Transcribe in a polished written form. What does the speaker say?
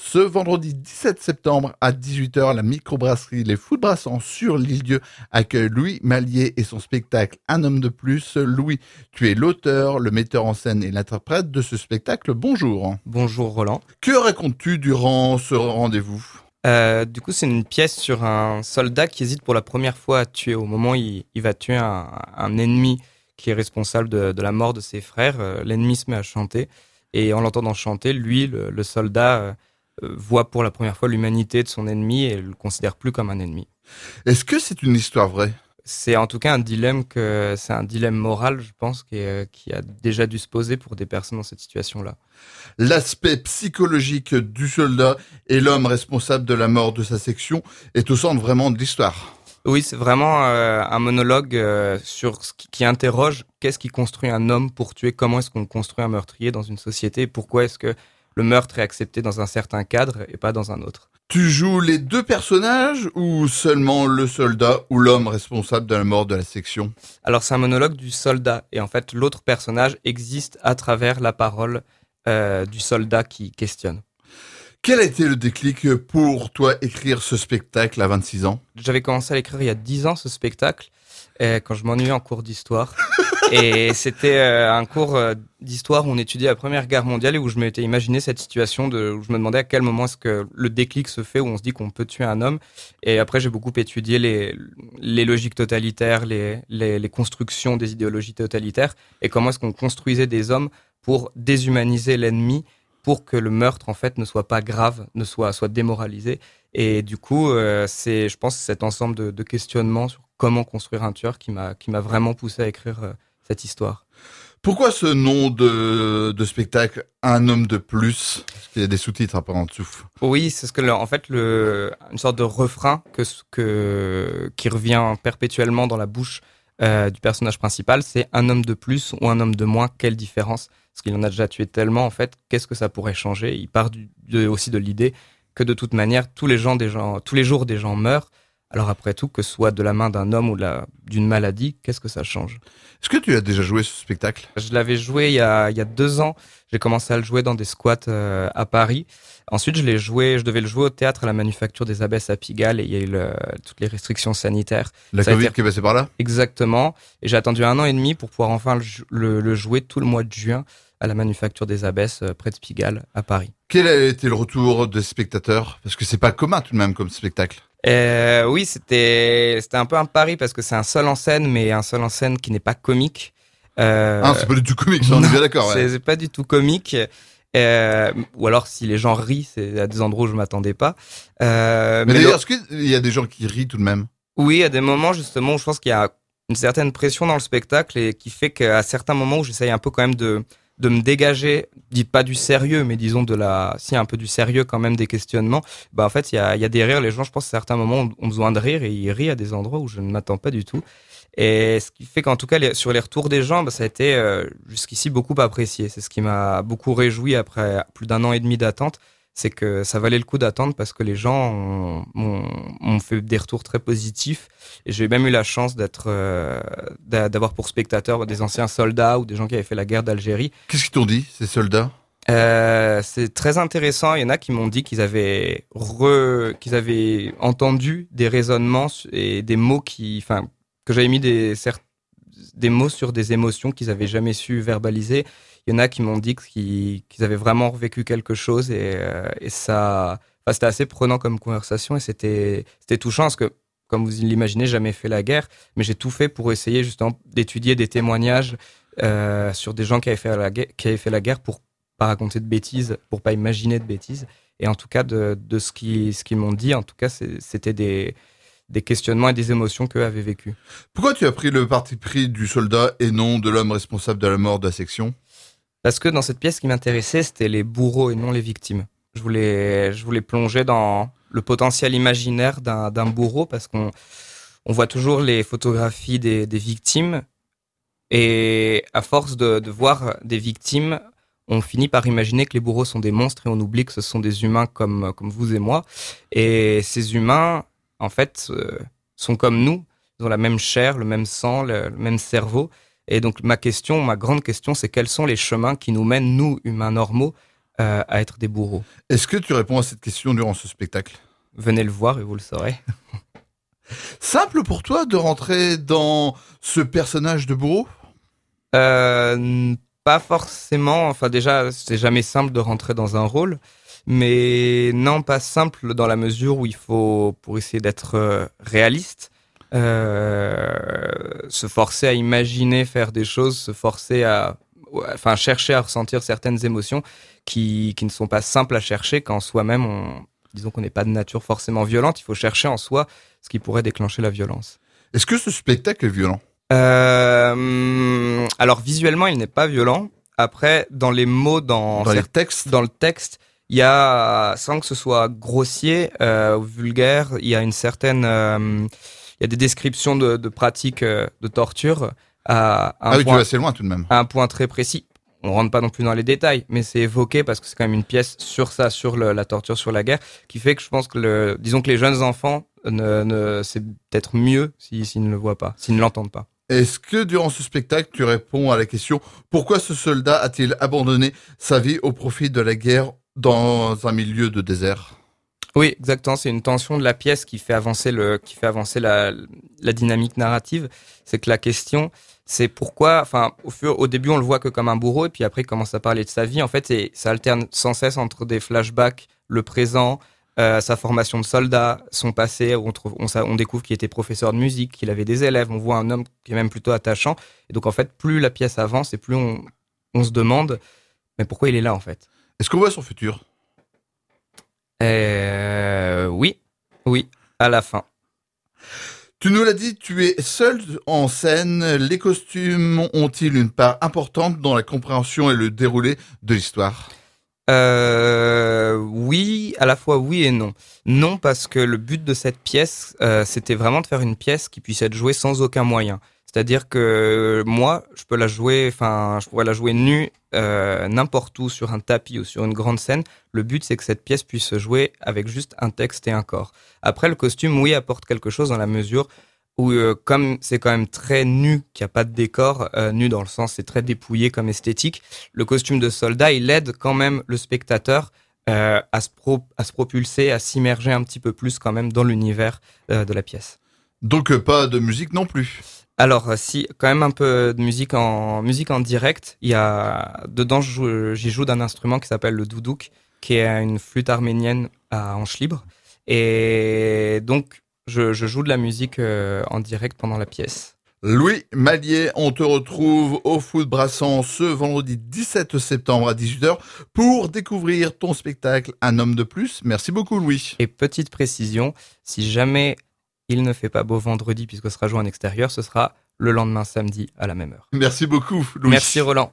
Ce vendredi 17 septembre à 18h, la microbrasserie Les Fous de Brassans sur l'île-Dieu accueille Louis Mallier et son spectacle Un homme de plus. Louis, tu es l'auteur, le metteur en scène et l'interprète de ce spectacle. Bonjour. Bonjour Roland. Que racontes-tu durant ce rendez-vous ? Du coup, c'est une pièce sur un soldat qui hésite pour la première fois à tuer. Au moment où il va tuer un ennemi qui est responsable de la mort de ses frères, l'ennemi se met à chanter. Et en l'entendant chanter, lui, le soldat, voit pour la première fois l'humanité de son ennemi et le considère plus comme un ennemi. Est-ce que c'est une histoire vraie ? C'est en tout cas c'est un dilemme moral, je pense, qui a déjà dû se poser pour des personnes dans cette situation-là. L'aspect psychologique du soldat et l'homme responsable de la mort de sa section est au centre vraiment de l'histoire. Oui, c'est vraiment un monologue sur qui interroge qu'est-ce qui construit un homme pour tuer, comment est-ce qu'on construit un meurtrier dans une société, pourquoi est-ce que le meurtre est accepté dans un certain cadre et pas dans un autre. Tu joues les deux personnages ou seulement le soldat ou l'homme responsable de la mort de la section ? Alors c'est un monologue du soldat et en fait l'autre personnage existe à travers la parole du soldat qui questionne. Quel a été le déclic pour toi écrire ce spectacle à 26 ans ? J'avais commencé à l'écrire il y a 10 ans ce spectacle quand je m'ennuyais en cours d'histoire. Et c'était un cours d'histoire où on étudiait la Première Guerre mondiale et où je m'étais imaginé cette situation où je me demandais à quel moment est-ce que le déclic se fait, où on se dit qu'on peut tuer un homme. Et après, j'ai beaucoup étudié les logiques totalitaires, les constructions des idéologies totalitaires et comment est-ce qu'on construisait des hommes pour déshumaniser l'ennemi, pour que le meurtre en fait ne soit pas grave, soit démoralisé. Et du coup, c'est, je pense, cet ensemble de questionnements sur comment construire un tueur qui m'a vraiment poussé à écrire cette histoire. Pourquoi ce nom de spectacle, Un homme de plus ? Parce qu'il y a des sous-titres après en dessous. Oui, c'est ce que en fait une sorte de refrain qui revient perpétuellement dans la bouche du personnage principal, c'est un homme de plus ou un homme de moins, quelle différence ? Parce qu'il en a déjà tué tellement, en fait, qu'est-ce que ça pourrait changer ? Il part aussi de l'idée que de toute manière, tous les jours, des gens meurent. Alors après tout, que ce soit de la main d'un homme ou d'une maladie, qu'est-ce que ça change ? Est-ce que tu as déjà joué ce spectacle ? Je l'avais joué il y a 2 ans. J'ai commencé à le jouer dans des squats à Paris. Ensuite, je devais le jouer au théâtre à la Manufacture des Abbesses à Pigalle et il y a eu toutes les restrictions sanitaires. La Covid qui est passée par là ? Exactement. Et j'ai attendu 1 an et demi pour pouvoir enfin le jouer tout le mois de juin à la Manufacture des Abbesses près de Pigalle à Paris. Quel a été le retour des spectateurs ? Parce que c'est pas commun tout de même comme spectacle. Oui, c'était un peu un pari parce que c'est un seul en scène, mais un seul en scène qui n'est pas comique. C'est pas du tout comique, ça, on est bien d'accord. Ouais. C'est pas du tout comique. Ou alors si les gens rient, c'est à des endroits où je m'attendais pas. Mais d'ailleurs, est-ce qu'il y a des gens qui rient tout de même ? Oui, à des moments justement où je pense qu'il y a une certaine pression dans le spectacle et qui fait qu'à certains moments où j'essaye un peu quand même de me dégager, dites pas du sérieux, mais disons un peu du sérieux quand même des questionnements, bah en fait il y a des rires, les gens je pense à certains moments ont besoin de rire et ils rient à des endroits où je ne m'attends pas du tout. Et ce qui fait qu'en tout cas sur les retours des gens, bah, ça a été jusqu'ici beaucoup apprécié. C'est ce qui m'a beaucoup réjoui après plus d'1 an et demi d'attente, c'est que ça valait le coup d'attendre parce que les gens m'ont fait des retours très positifs et j'ai même eu la chance d'avoir pour spectateurs des anciens soldats ou des gens qui avaient fait la guerre d'Algérie. Qu'est-ce qu'ils t'ont dit, ces soldats ? C'est très intéressant. Il y en a qui m'ont dit qu'ils avaient entendu des raisonnements et des mots que j'avais mis des mots sur des émotions qu'ils avaient jamais su verbaliser. Il y en a qui m'ont dit qu'ils avaient vraiment vécu quelque chose et ça, c'était assez prenant comme conversation et c'était touchant parce que, comme vous l'imaginez, j'ai jamais fait la guerre, mais j'ai tout fait pour essayer justement d'étudier des témoignages sur des gens qui avaient fait la guerre pour pas raconter de bêtises, pour pas imaginer de bêtises. Et en tout cas, de ce qu'ils m'ont dit, en tout cas, c'était des questionnements et des émotions qu'eux avaient vécues. Pourquoi tu as pris le parti pris du soldat et non de l'homme responsable de la mort de la section ? Parce que dans cette pièce, ce qui m'intéressait, c'était les bourreaux et non les victimes. Je voulais plonger dans le potentiel imaginaire d'un bourreau parce qu'on voit toujours les photographies des victimes et à force de voir des victimes, on finit par imaginer que les bourreaux sont des monstres et on oublie que ce sont des humains comme vous et moi. Et ces humains, en fait, sont comme nous. Ils ont la même chair, le même sang, le même cerveau. Et donc ma grande question, c'est quels sont les chemins qui nous mènent, nous, humains normaux, à être des bourreaux. Est-ce que tu réponds à cette question durant ce spectacle? Venez le voir et vous le saurez. Simple pour toi de rentrer dans ce personnage de bourreau? Pas forcément. Enfin, déjà, c'est jamais simple de rentrer dans un rôle. Mais non, pas simple dans la mesure où il faut, pour essayer d'être réaliste, se forcer à imaginer faire des choses, se forcer à, enfin, chercher à ressentir certaines émotions qui ne sont pas simples à chercher quand soi-même, disons qu'on n'est pas de nature forcément violente. Il faut chercher en soi ce qui pourrait déclencher la violence. Est-ce que ce spectacle est violent? Alors visuellement, il n'est pas violent. Après, dans les mots, dans les textes, dans le texte, il y a, sans que ce soit grossier ou vulgaire, il y a une certaine, il y a des descriptions de pratiques de torture à un oui, point, tu vas assez loin tout de même. à un point très précis. On rentre pas non plus dans les détails, mais c'est évoqué parce que c'est quand même une pièce sur ça, sur la torture, sur la guerre, qui fait que je pense que disons que les jeunes enfants, c'est peut-être mieux s'ils ne le voient pas, s'ils ne l'entendent pas. Est-ce que durant ce spectacle, tu réponds à la question pourquoi ce soldat a-t-il abandonné sa vie au profit de la guerre dans un milieu de désert? Oui, exactement. C'est une tension de la pièce qui fait avancer la dynamique narrative. C'est que la question, c'est pourquoi, enfin, au début, on le voit que comme un bourreau, et puis après, il commence à parler de sa vie. En fait, ça alterne sans cesse entre des flashbacks, le présent, sa formation de soldat, son passé. On découvre qu'il était professeur de musique, qu'il avait des élèves. On voit un homme qui est même plutôt attachant. Et donc, en fait, plus la pièce avance et plus on se demande, mais pourquoi il est là, en fait? Est-ce qu'on voit son futur? Oui, à la fin. Tu nous l'as dit, tu es seul en scène. Les costumes ont-ils une part importante dans la compréhension et le déroulé de l'histoire? Oui, à la fois oui et non. Non, parce que le but de cette pièce, c'était vraiment de faire une pièce qui puisse être jouée sans aucun moyen. C'est-à-dire que moi, je pourrais la jouer nue n'importe où, sur un tapis ou sur une grande scène. Le but, c'est que cette pièce puisse se jouer avec juste un texte et un corps. Après, le costume, oui, apporte quelque chose dans la mesure où, comme c'est quand même très nu, qu'il n'y a pas de décor, nu dans le sens c'est très dépouillé comme esthétique, le costume de soldat, il aide quand même le spectateur à se propulser, à s'immerger un petit peu plus quand même dans l'univers de la pièce. Donc pas de musique non plus? Alors, si, quand même un peu de musique en direct. Il y a, dedans, j'y joue d'un instrument qui s'appelle le doudouk, qui est une flûte arménienne à hanche libre. Et donc, je joue de la musique en direct pendant la pièce. Louis Mallier, on te retrouve au Foot Brassan ce vendredi 17 septembre à 18h pour découvrir ton spectacle Un homme de plus. Merci beaucoup, Louis. Et petite précision, si jamais il ne fait pas beau vendredi puisque ce sera joué en extérieur, ce sera le lendemain samedi à la même heure. Merci beaucoup, Louis. Merci Roland.